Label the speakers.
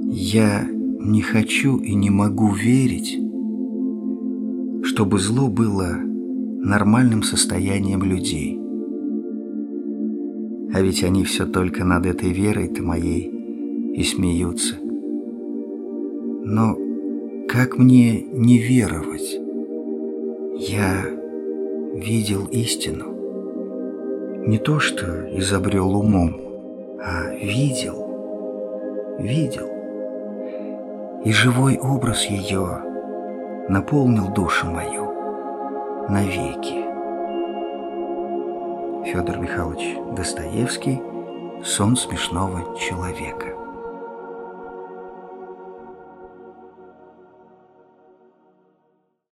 Speaker 1: Я не хочу и не могу верить, чтобы зло было нормальным состоянием людей. А ведь они все только над этой верой-то моей и смеются. Но как мне не веровать? Я видел истину. Не то, что изобрел умом, а видел. И живой образ ее наполнил душу мою навеки. Федор Михайлович Достоевский. «Сон смешного человека».